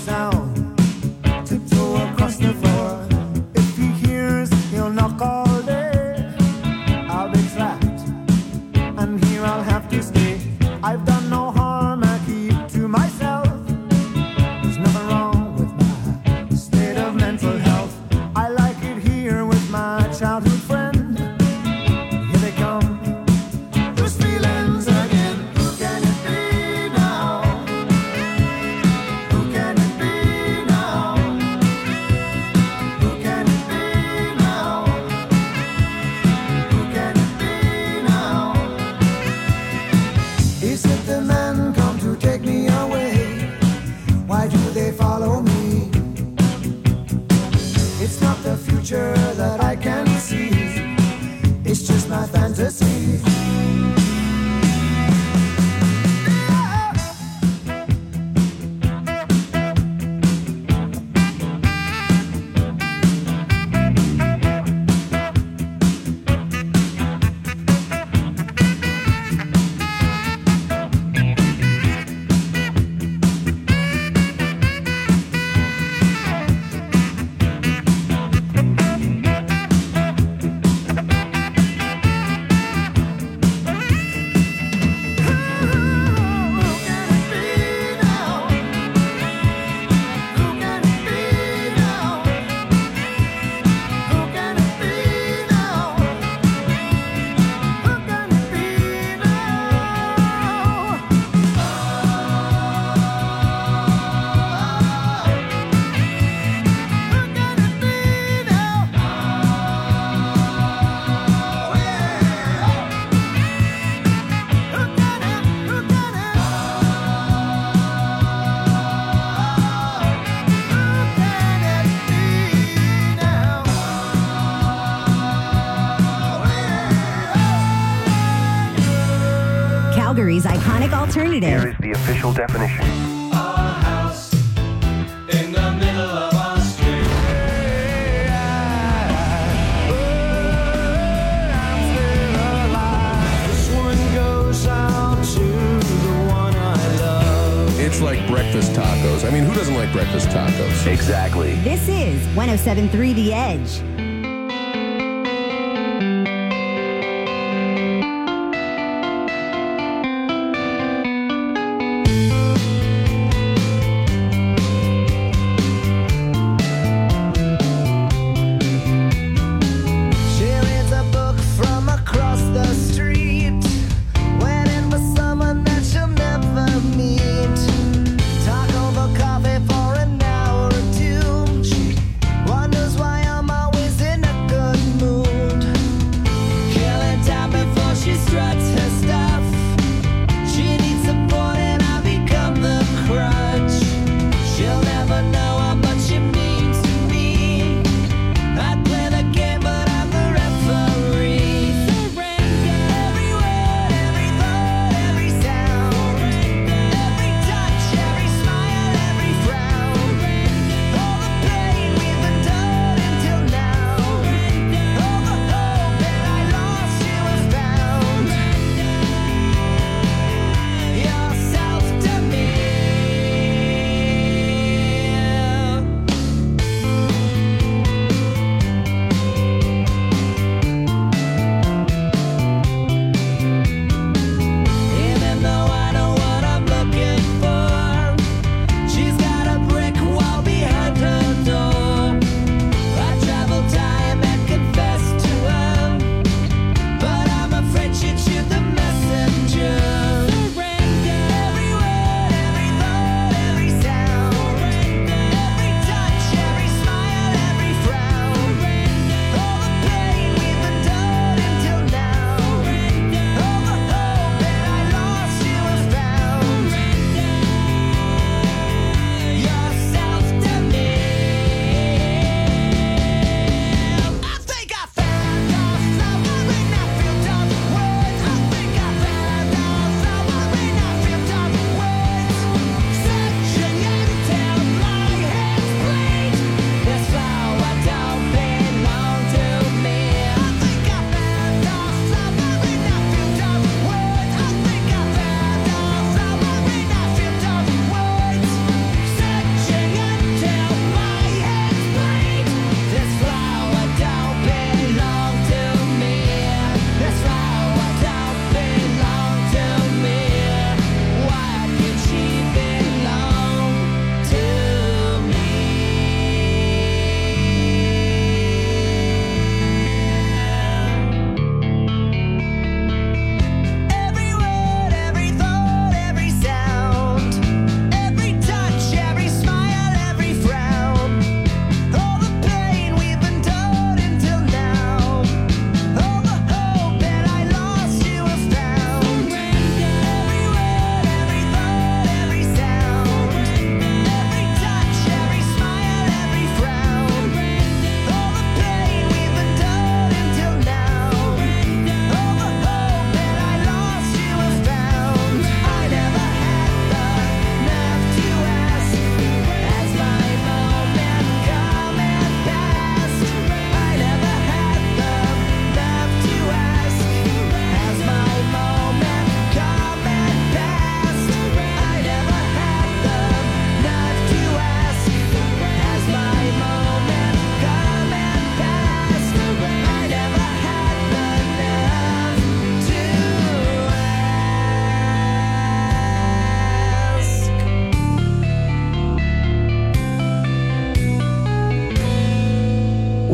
sound. Tiptoe across the floor. If he hears, he'll knock all day. I'll be trapped, and here I'll have to stay. I've done no harm, I keep to myself. There's nothing wrong with my state of mental health. I like it here with my childhood friend. Here they come, those feelings again. Who can it be now? Who can it be now? Who can it be now? Who can it be now? Is it the men come to take me away? Why do they follow me? It's not the future that I can see. It's just my fantasy. Calgary's iconic alternative. Here is the official definition. Our house in the middle of our street. This woman goes out to the one I love. It's like breakfast tacos. I mean, who doesn't like breakfast tacos? Exactly. This is 107.3 The Edge. She reads a book from across the street, waiting for someone that she'll never meet. Talk over coffee for an hour or two. She wonders why I'm always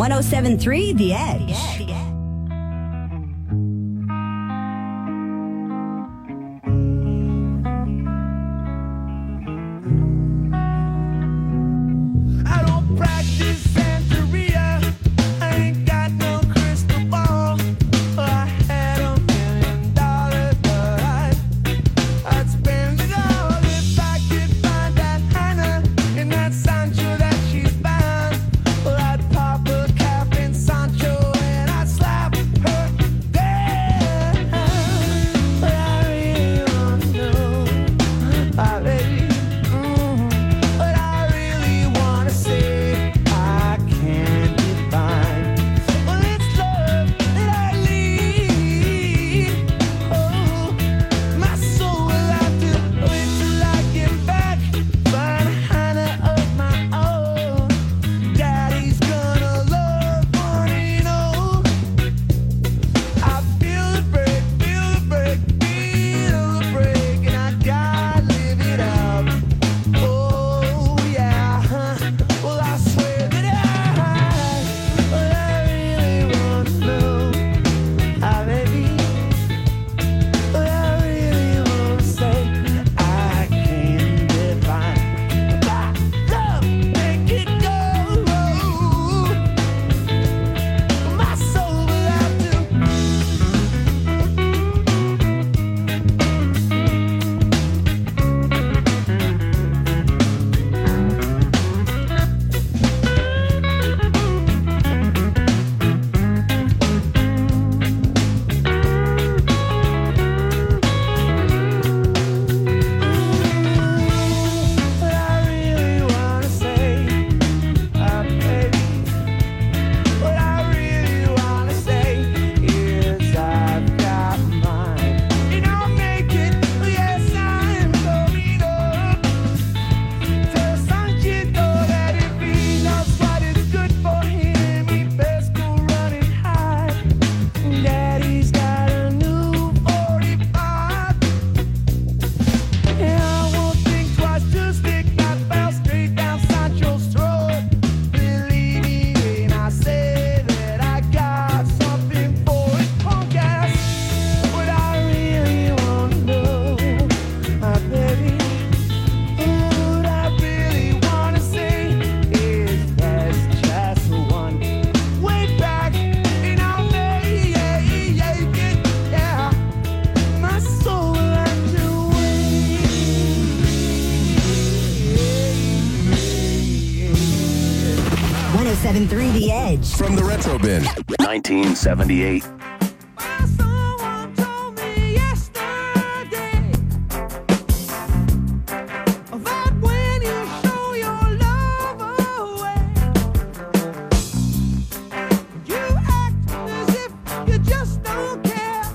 107.3 The Edge. I don't practice Santeria. I ain't got no crystal ball. I had $1 million, but I'd spend it all if I could find that Hannah in that Sancho that she's bound. Well, I'd pop a cap in Sancho and I'd slap her down. But I really wanna know, baby. But I really wanna say I can't define. Well, it's love that I need. Oh, my soul will have to wait till I get back. Find Hannah of my own. Daddy's gonna love wanting old. I feel the break, and I gotta live it up. Oh yeah, well I swear that I really wanna know, baby. But I really wanna say I can't define. My love, make it go. My soul will have to. But I really wanna say, baby. What I really wanna say is I've got mine. And I'll make it, yes, I'm going up. Tell Sanchito that if he knows what is good for him, he best go run and hide. Daddy's got a new 45. And I won't think twice to stick my bell straight down Sancho's throat. Believe me when I say that I got something for it, punk ass. What I really wanna know, baby. What I really wanna say is there's just one way back, and I'll make it, yeah. My soul will have to wait. 107.3 The Edge. From the Retro Bin. 1978. Someone told me yesterday that when you show your love away, you act as if you just don't care.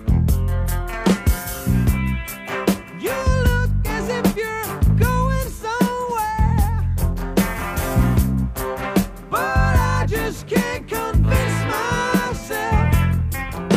You look as if you're going somewhere, but I just can't convince myself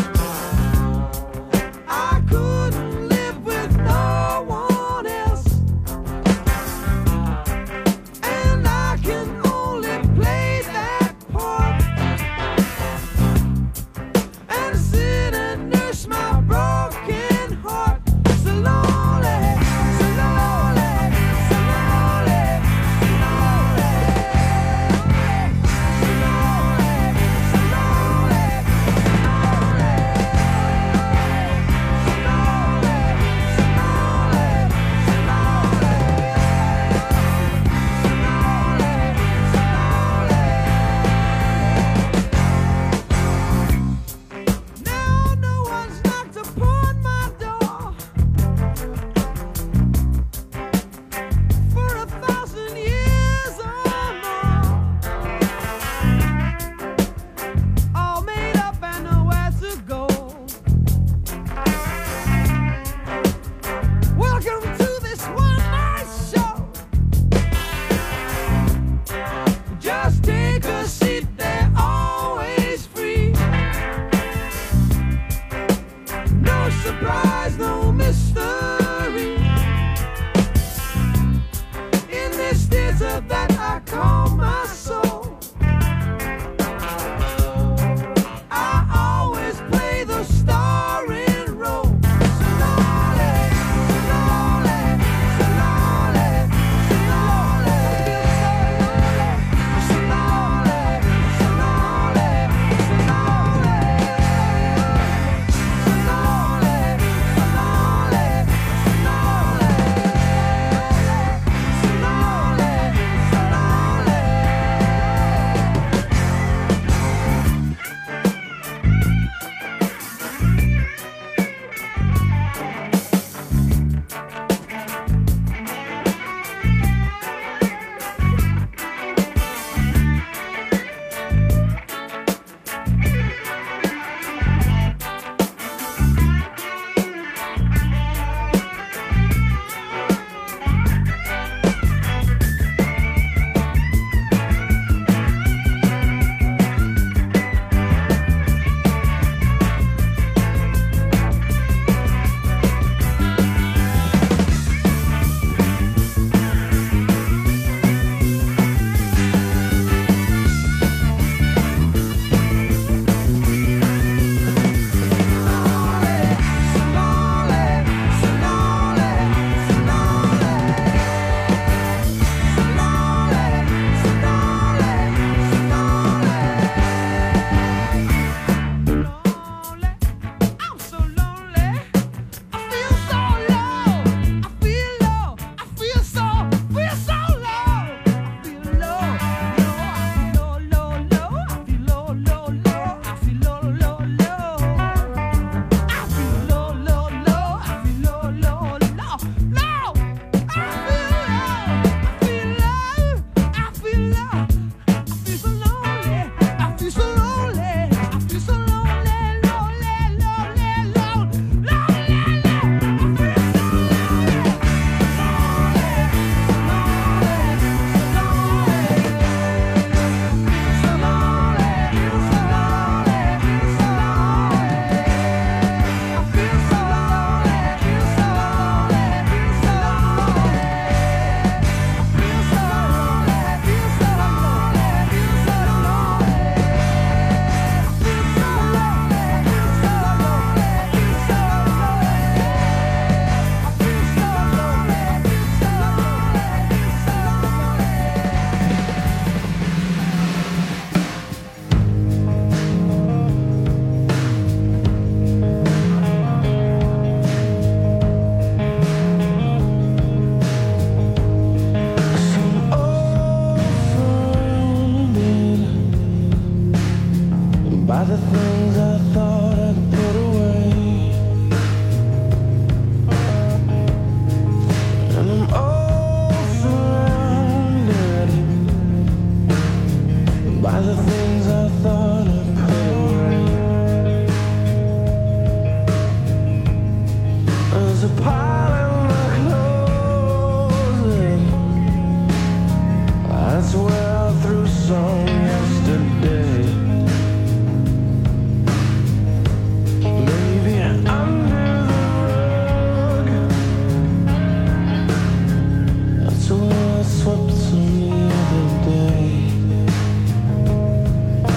the things I thought I'd put away. And I'm all surrounded by the things I thought I'd put away. There's a pile in my closet. That's where I threw some yesterday. Maybe under the rug. That's where I swept some the other day.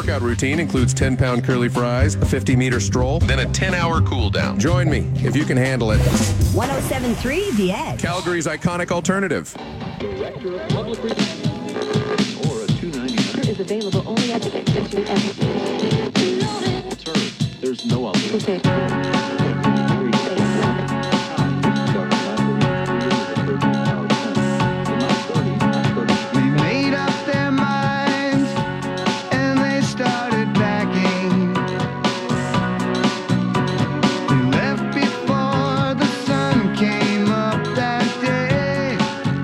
workout routine includes 10-pound curly fries, a 50-meter stroll, then a 10-hour cool down. Join me if you can handle it. 107.3 The Edge. Calgary's iconic alternative. Director of Public Relations or a $2.99 is available only at the extension Sir, there's no alternative. They made up their minds and they started packing. They left before the sun came up that day.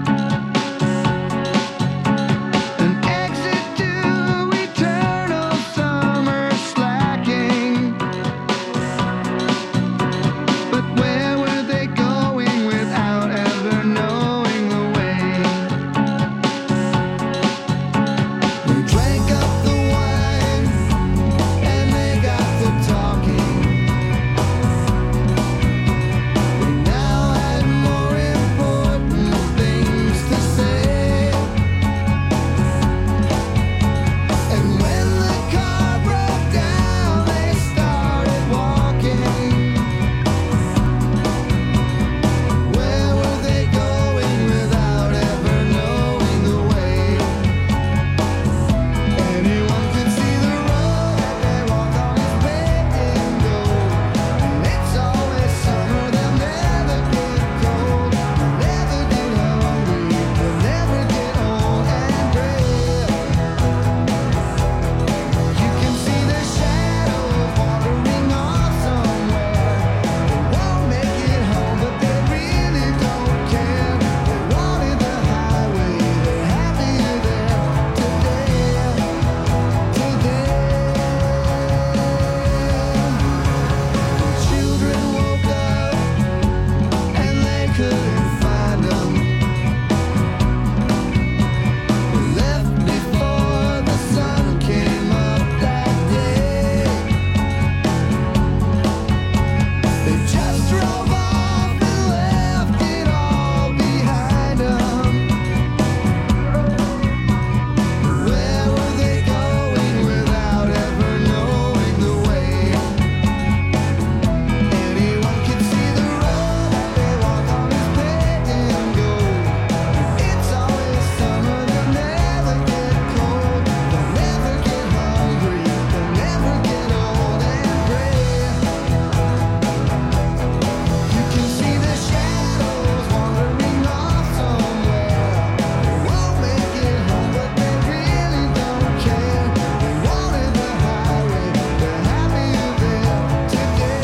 An exit to eternal summer slacking. But where were they going without ever knowing the way? They drank up the wine and they got to talking. They now had more important things to say. And when the car broke down, they started walking. Where were they going without ever knowing the way? Anyone could see the road that they walk on is paved in gold. And it's always summer, they'll never get cold. They'll never get hungry, they'll never get old and gray. You can see their shadows wandering off somewhere. They won't make it home, but they really don't care. They wanted the highway, they're happier there today. Children woke up and they couldn't find them. They left before the sun came up that day. They just drove off and left it all behind them. Where were they going without ever knowing the way? Anyone could see the road that they walk on is paved in gold. It's always summer, they'll never get cold. They'll never get hungry, they'll never get old and gray. You can see the shadows wandering off somewhere. They won't make it home, but they really don't care. They wanted the highway, they're happier there today.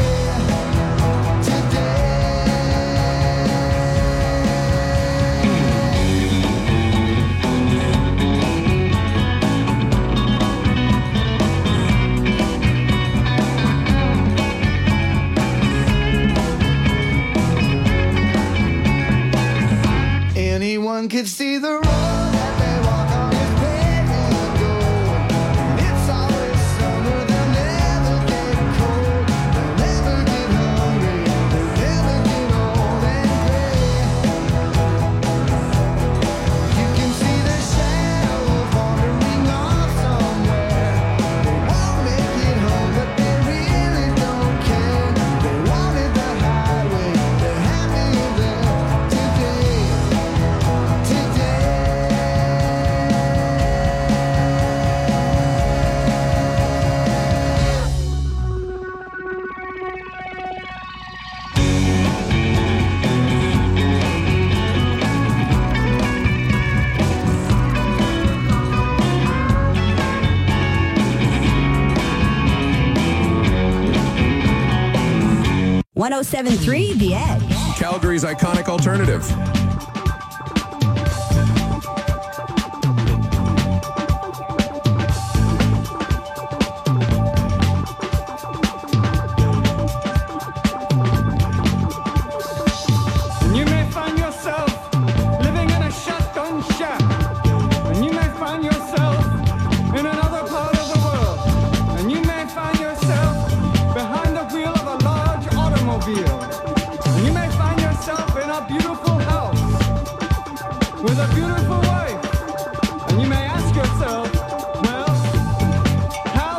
Anyone could see the road that they walk on is paved in gold. And it's always summer, they'll never get cold. They'll never get hungry, they'll never get old and gray. You can see the shadows wandering off somewhere. They won't make it home, but they really don't care. They wanted the highway, they're happier there today. One 107.3 The Edge. Calgary's iconic alternative. You may find yourself living in a shotgun shack, and you may find yourself in another part of the world, and you may find yourself behind the wheel of a large automobile, and you may find yourself in a beautiful house with a beautiful wife, and you may ask yourself, well, how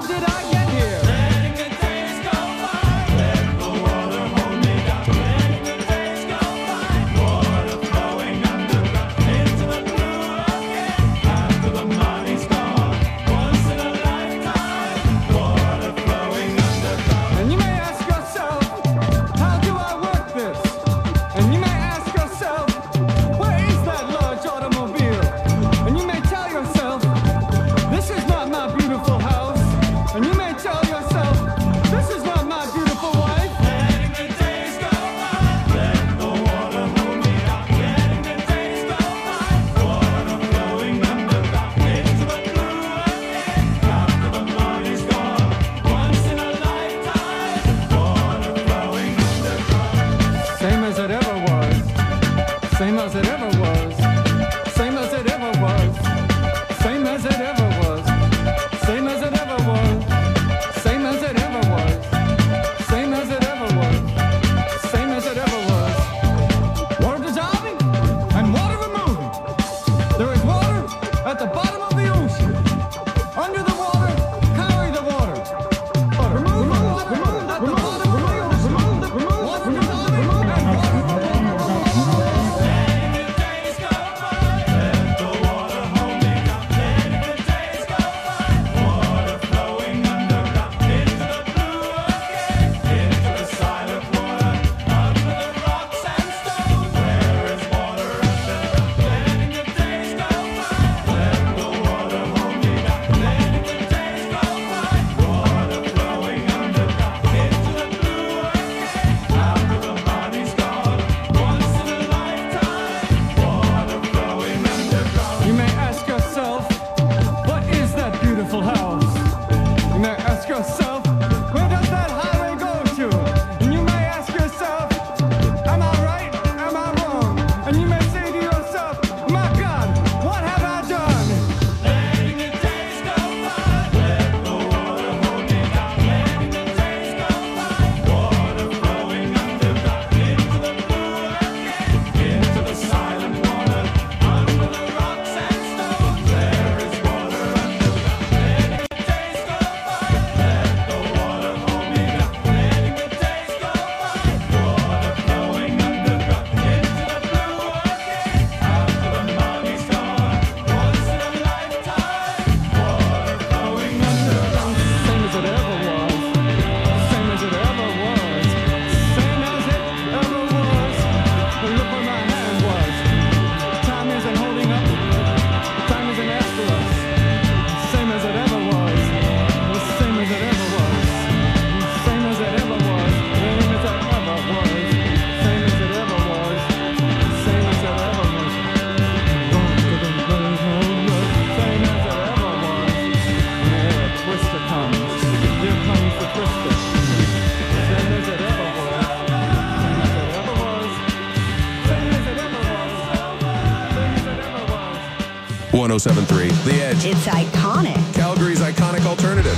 107.3 The Edge. It's iconic. Calgary's iconic alternative.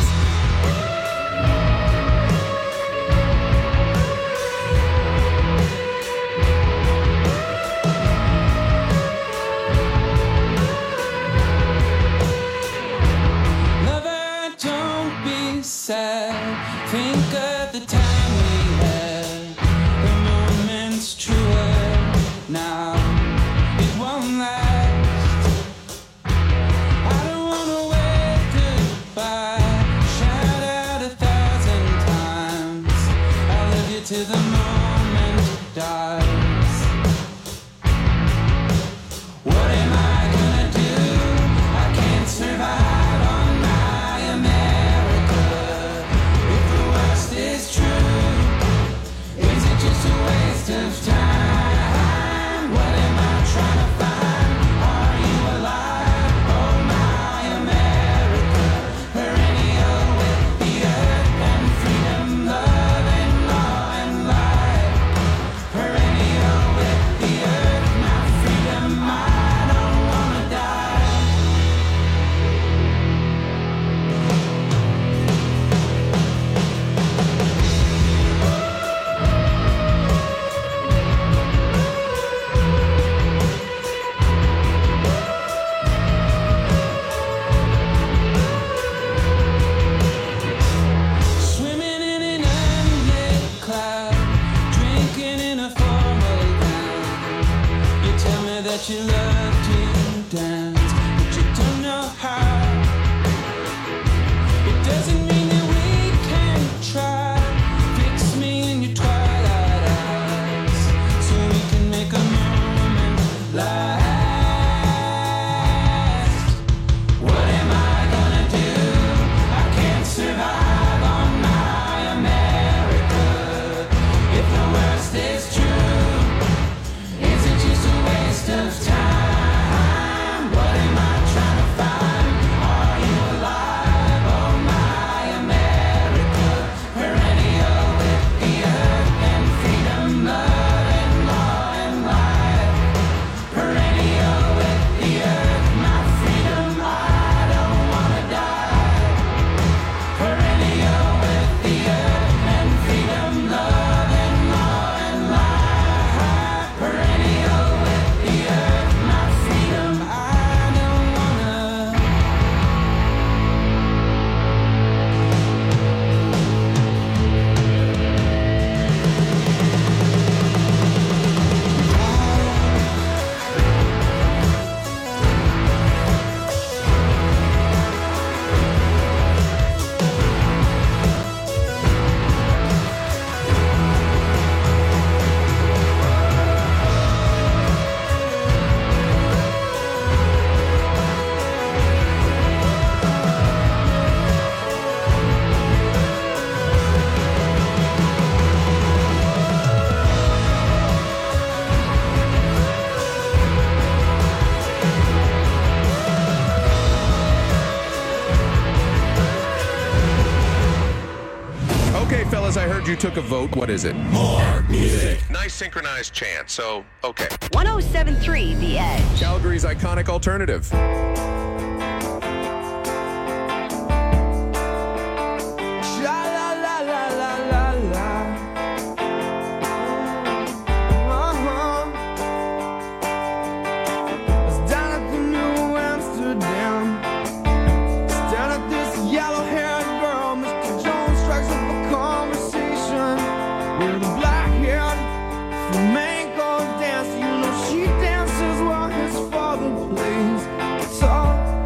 Lover, don't be sad. Think of the time we had. The moment's truer now. It won't last. I don't wanna wave goodbye. Shout out 1,000 times. I love you till the moment dies. What am I gonna do? I can't survive on my America. If the worst is true, is it just a waste of time? What am I trying to find? Are you alive? Oh my America. Perennial with the earth and freedom, love and law and life. Perennial with the earth, my freedom, I don't wanna die. Swimming in an unlit cloud, drinking in a formal gown. You tell me that you love to dance, but you don't know how. It doesn't mean that we can't try. Fix me in your twilight eyes, so we can make a moment last. What am I gonna do? I can't survive on my America. If the worst is true, is it just a waste of time? What am I trying to find? Are you alive? Oh my America. Perennial with the earth and freedom, love and law and life. Perennial with the earth, my freedom, I don't wanna die. Perennial with the earth and freedom, love and law and life. Perennial with the earth, my freedom, I don't wanna. Okay, fellas, I heard you took a vote. What is it? More music. Nice synchronized chant, so, okay. 107.3 The Edge. Calgary's iconic alternative. Down at the New Amsterdam, staring at this yellow-haired girl. Mr. Jones strikes up a conversation with a black-haired flamenco dancer. You know she dances while his father plays guitar.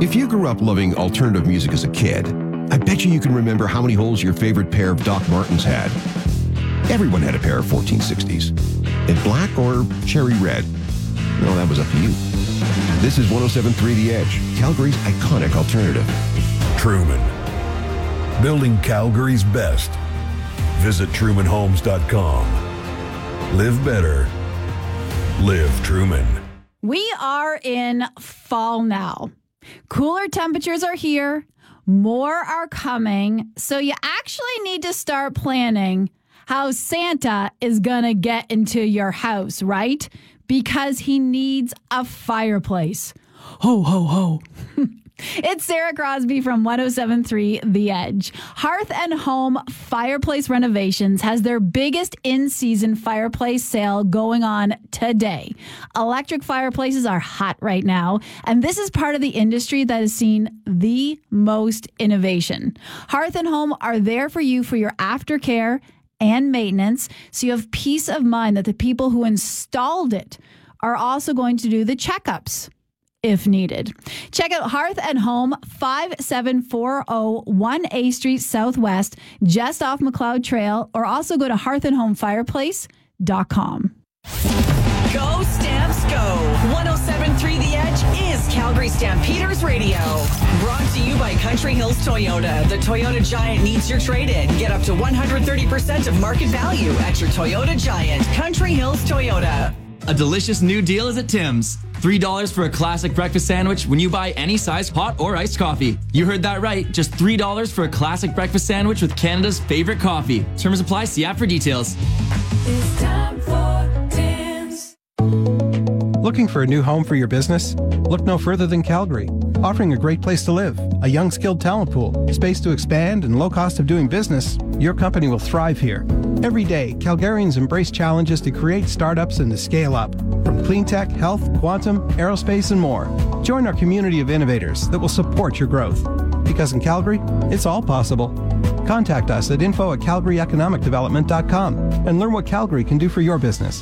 If you grew up loving alternative music as a kid, I bet you can remember how many holes your favorite pair of Doc Martens had. Everyone had a pair of 1460s. In black or cherry red. Well, that was up to you. This is 107.3 The Edge, Calgary's iconic alternative. Truman. Building Calgary's best. Visit trumanhomes.com. Live better. Live Truman. We are in fall now. Cooler temperatures are here. More are coming. So you actually need to start planning how Santa is going to get into your house, right? Because he needs a fireplace. Ho, ho, ho. It's Sarah Crosby from 107.3 The Edge. Hearth and Home Fireplace Renovations has their biggest in-season fireplace sale going on today. Electric fireplaces are hot right now, and this is part of the industry that has seen the most innovation. Hearth and Home are there for you for your aftercare and maintenance, so you have peace of mind that the people who installed it are also going to do the checkups if needed. Check out Hearth and Home, 5740 1A Street Southwest, just off McLeod Trail, or also go to hearthandhomefireplace.com. Go Stamps Go! 107.3 The Edge is Calgary Stampeders Radio. Brought to you by Country Hills Toyota. The Toyota Giant needs your trade-in. Get up to 130% of market value at your Toyota Giant. Country Hills Toyota. A delicious new deal is at Tim's. $3 for a classic breakfast sandwich when you buy any size hot or iced coffee. You heard that right. Just $3 for a classic breakfast sandwich with Canada's favorite coffee. Terms apply. See app for details. It's time for Tim's. Looking for a new home for your business? Look no further than Calgary. Offering a great place to live, a young skilled talent pool, space to expand, and low cost of doing business, your company will thrive here. Every day, Calgarians embrace challenges to create startups and to scale up. From clean tech, health, quantum, aerospace, and more. Join our community of innovators that will support your growth. Because in Calgary, it's all possible. Contact us at info@calgaryeconomicdevelopment.com and learn what Calgary can do for your business.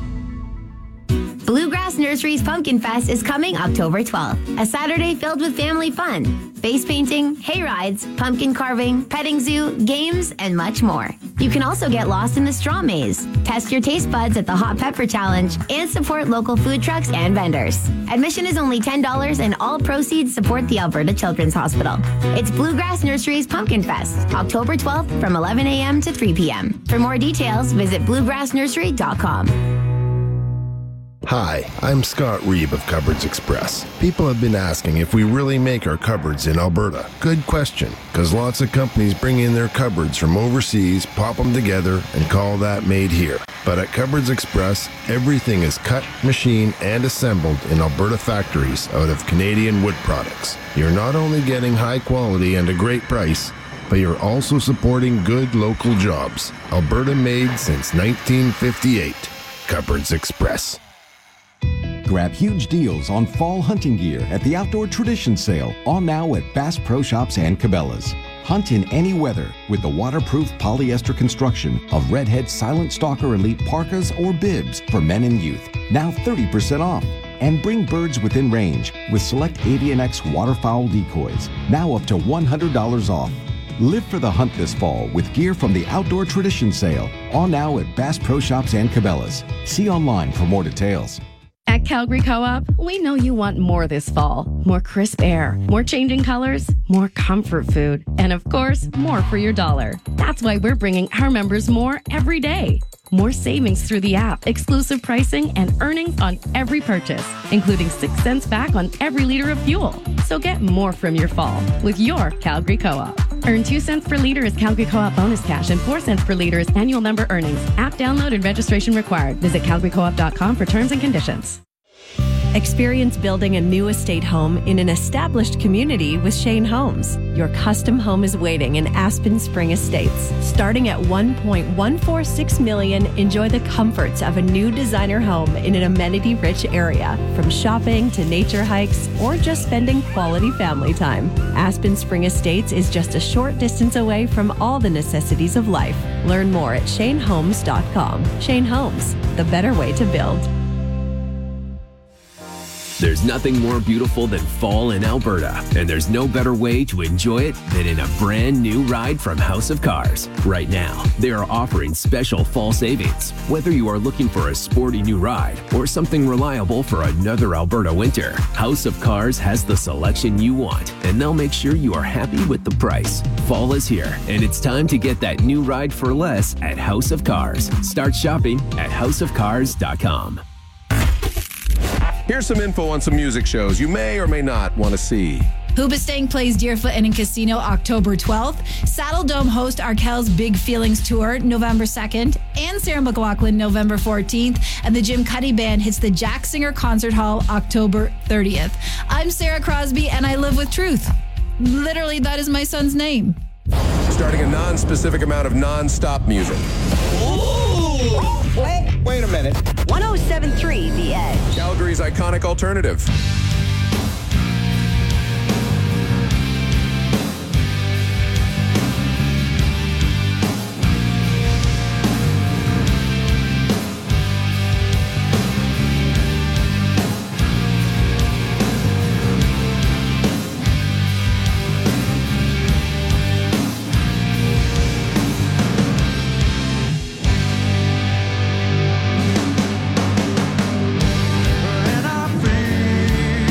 Bluegrass Nursery's Pumpkin Fest is coming October 12th, a Saturday filled with family fun, face painting, hay rides, pumpkin carving, petting zoo, games, and much more. You can also get lost in the straw maze, test your taste buds at the Hot Pepper Challenge, and support local food trucks and vendors. Admission is only $10 and all proceeds support the Alberta Children's Hospital. It's Bluegrass Nursery's Pumpkin Fest, October 12th from 11 a.m. to 3 p.m. For more details, visit bluegrassnursery.com. Hi, I'm Scott Reeb of Cupboards Express. People have been asking if we really make our cupboards in Alberta. Good question, because lots of companies bring in their cupboards from overseas, pop them together, and call that made here. But at Cupboards Express, everything is cut, machined, and assembled in Alberta factories out of Canadian wood products. You're not only getting high quality and a great price, but you're also supporting good local jobs. Alberta made since 1958. Cupboards Express. Grab huge deals on fall hunting gear at the Outdoor Tradition Sale, on now at Bass Pro Shops and Cabela's. Hunt in any weather with the waterproof polyester construction of Redhead Silent Stalker Elite parkas or bibs for men and youth. Now 30% off. And bring birds within range with select Avian X waterfowl decoys. Now up to $100 off. Live for the hunt this fall with gear from the Outdoor Tradition Sale, on now at Bass Pro Shops and Cabela's. See online for more details. At Calgary Co-op, we know you want more this fall. More crisp air, more changing colors, more comfort food, and of course, more for your dollar. That's why we're bringing our members more every day. More savings through the app, exclusive pricing, and earnings on every purchase, including 6 cents back on every liter of fuel. So get more from your fall with your Calgary Co-op. Earn 2 cents per liter as Calgary Co-op bonus cash and 4 cents per liter as annual member earnings. App download and registration required. Visit calgarycoop.com for terms and conditions. Experience building a new estate home in an established community with Shane Homes. Your custom home is waiting in Aspen Spring Estates. Starting at $1.146 million, enjoy the comforts of a new designer home in an amenity-rich area. From shopping to nature hikes or just spending quality family time, Aspen Spring Estates is just a short distance away from all the necessities of life. Learn more at shanehomes.com. Shane Homes, the better way to build. There's nothing more beautiful than fall in Alberta, and there's no better way to enjoy it than in a brand new ride from House of Cars. Right now, they are offering special fall savings. Whether you are looking for a sporty new ride or something reliable for another Alberta winter, House of Cars has the selection you want, and they'll make sure you are happy with the price. Fall is here, and it's time to get that new ride for less at House of Cars. Start shopping at houseofcars.com. Here's some info on some music shows you may or may not want to see. Hoobastank plays Deerfoot Inn and Casino October 12th. Saddle Dome hosts Arkel's Big Feelings Tour November 2nd. And Sarah McLachlan November 14th. And the Jim Cuddy Band hits the Jack Singer Concert Hall October 30th. I'm Sarah Crosby and I live with truth. Literally, that is my son's name. Starting a non-specific amount of non-stop music. Wait a minute. 107.3 The Edge. Calgary's iconic alternative. And I feel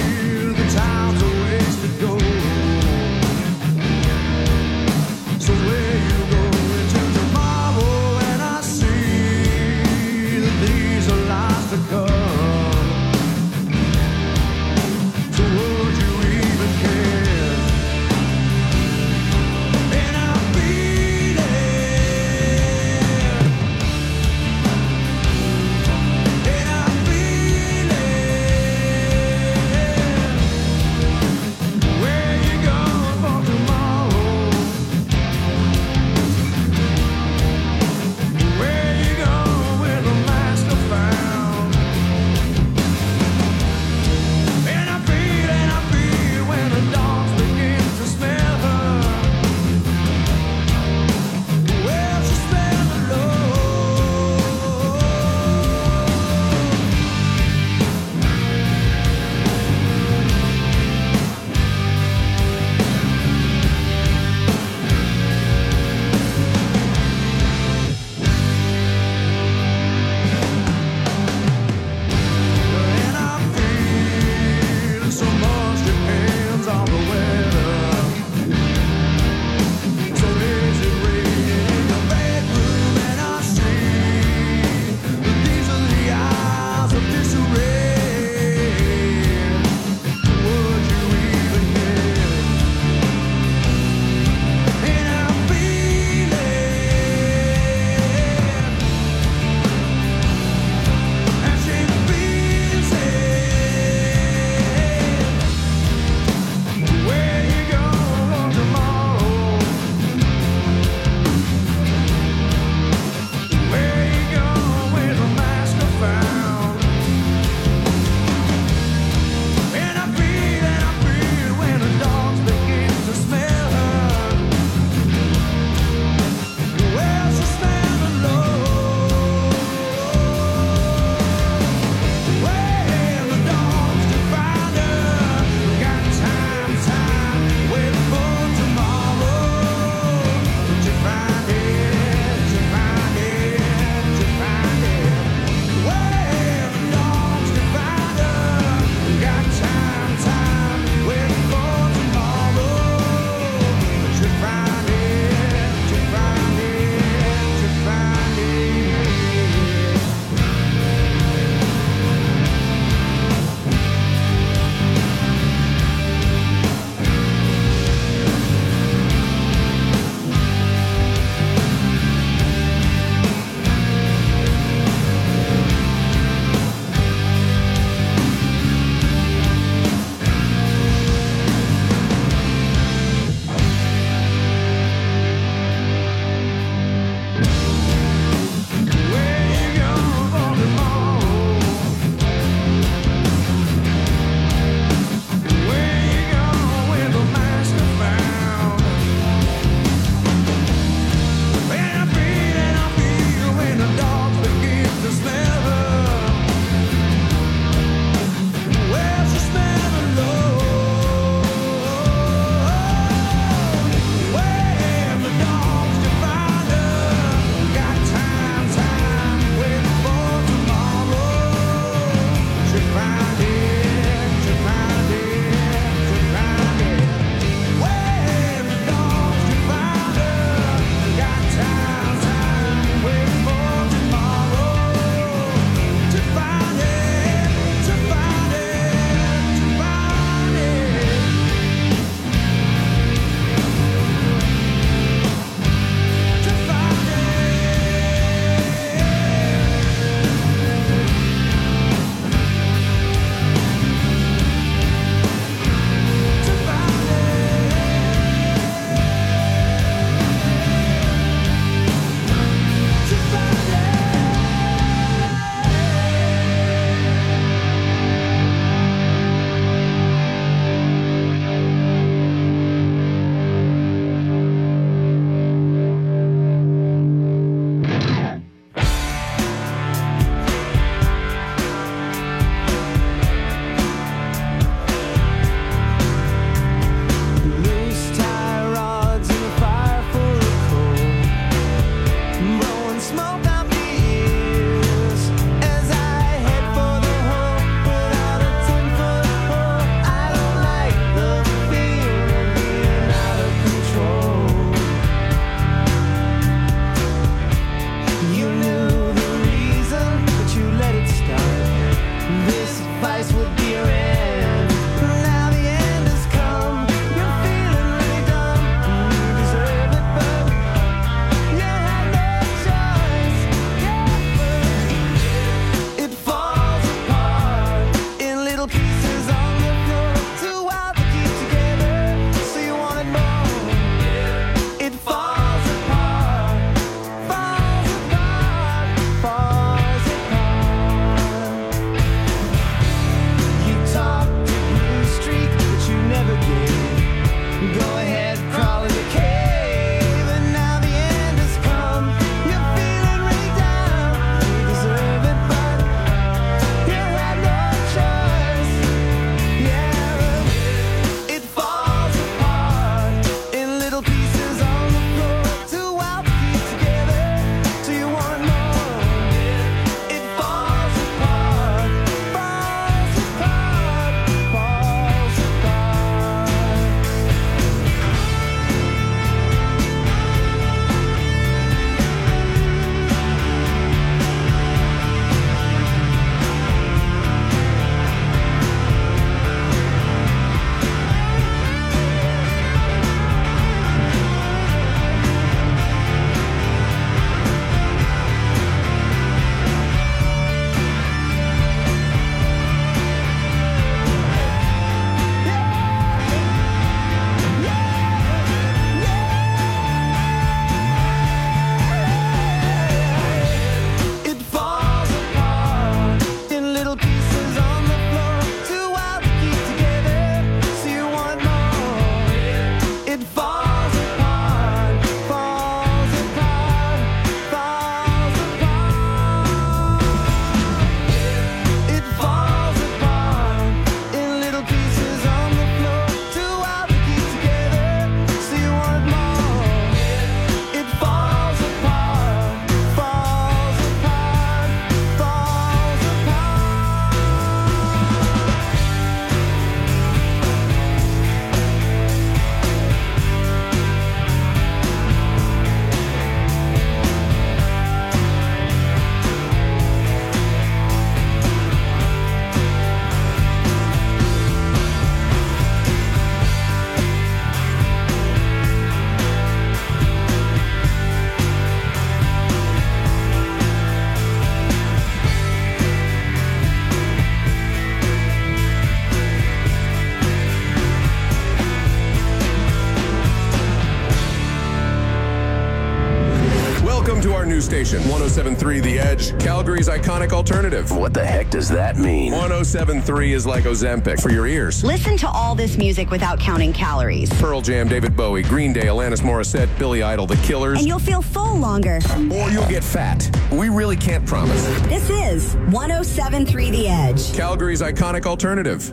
Welcome to our new station, 107.3 The Edge, Calgary's iconic alternative. What the heck does that mean? 107.3 is like Ozempic for your ears. Listen to all this music without counting calories. Pearl Jam, David Bowie, Green Day, Alanis Morissette, Billy Idol, The Killers. And you'll feel full longer. Or you'll get fat. We really can't promise. This is 107.3 The Edge. Calgary's iconic alternative.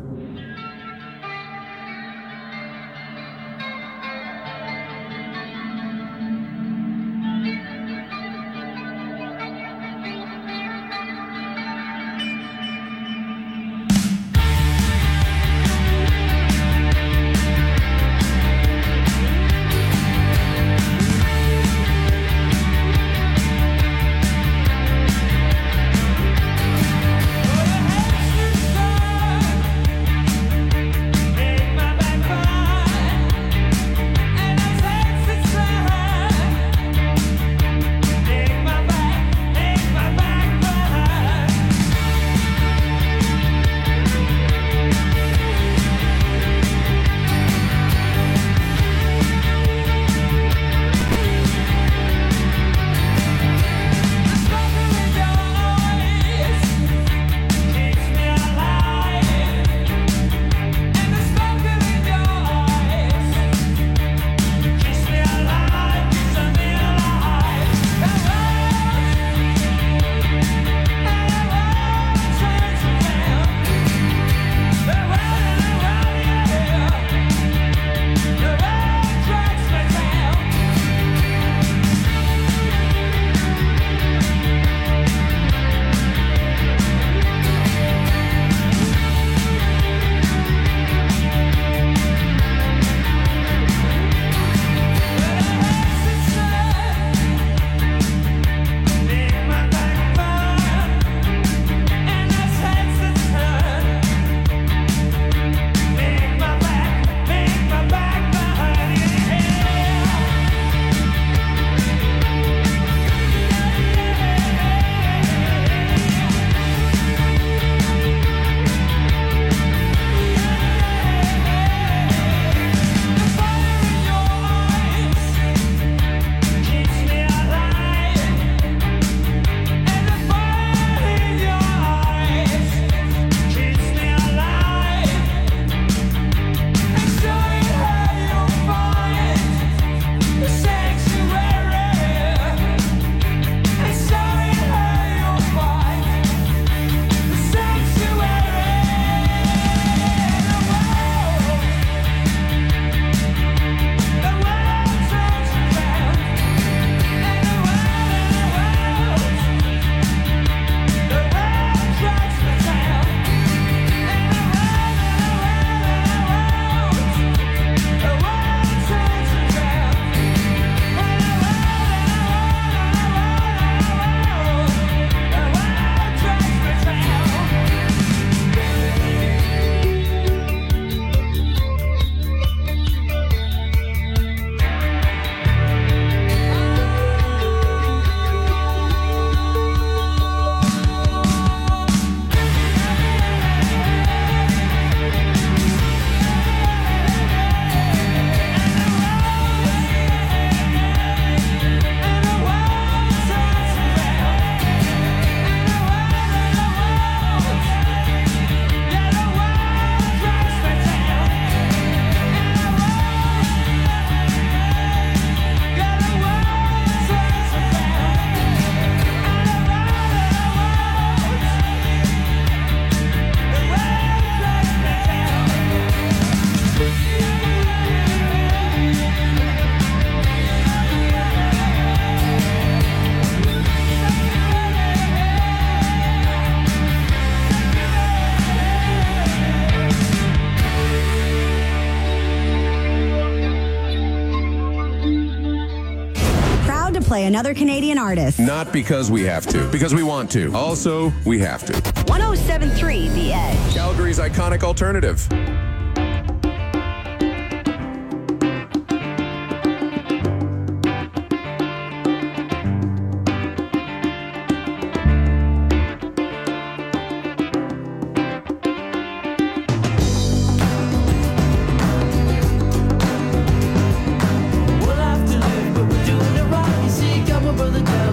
play another Canadian artist. Not because we have to, because we want to. Also, we have to. 107.3 The Edge. Calgary's iconic alternative. We'll have to live, but we're doing it right. You see, got my brother down.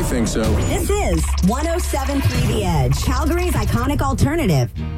think so. This is 107.3 The Edge, Calgary's iconic alternative.